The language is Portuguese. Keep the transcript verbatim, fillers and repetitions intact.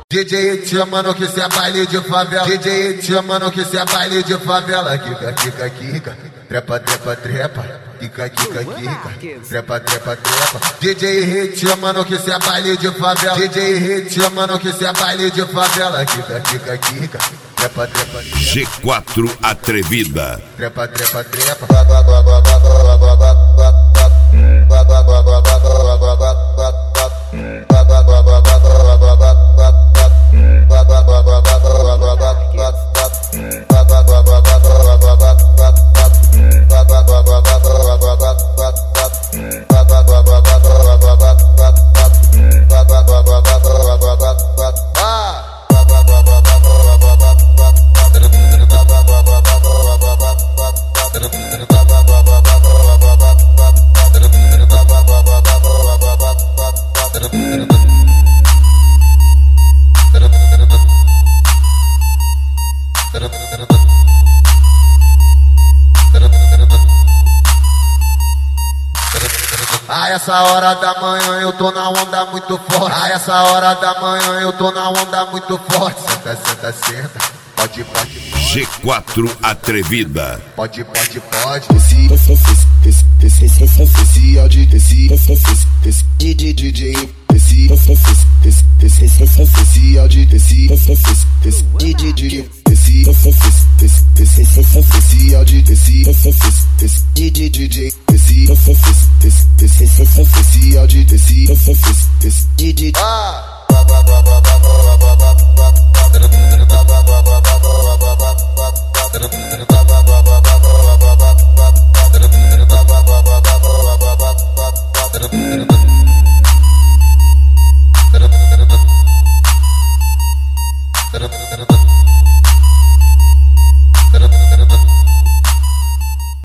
D J te chamando que cê é baile de favela. D J te chamando que cê é baile de favela. Kika, kika, kika. Trepa, trepa, trepa. Kika, kika, kika. Trepa, trepa, trepa. D J te chamando que cê é baile de favela. D J te chamando que cê é baile de favela. Kika, kika, kika. Trepa, trepa, trepa. G quatro Atrevida. Trepa, trepa, trepa. A essa hora da manhã eu tô na onda muito forte. A essa hora da manhã eu tô na onda muito forte. Senta, senta, senta. Pode, pode, pode. G quatro Atrevida. Pode, pode, pode. Desci, desci, desci, desci, desci, áudio, desci, desci, desci, D J, desci, desci, desci, desci, áudio, desci, desci, desci, D J, desci, desci, desci, desci, áudio, desci, desci, desci, D J, desci, desci, desci, desci, áudio, desci, desci, desci, D J. Ah.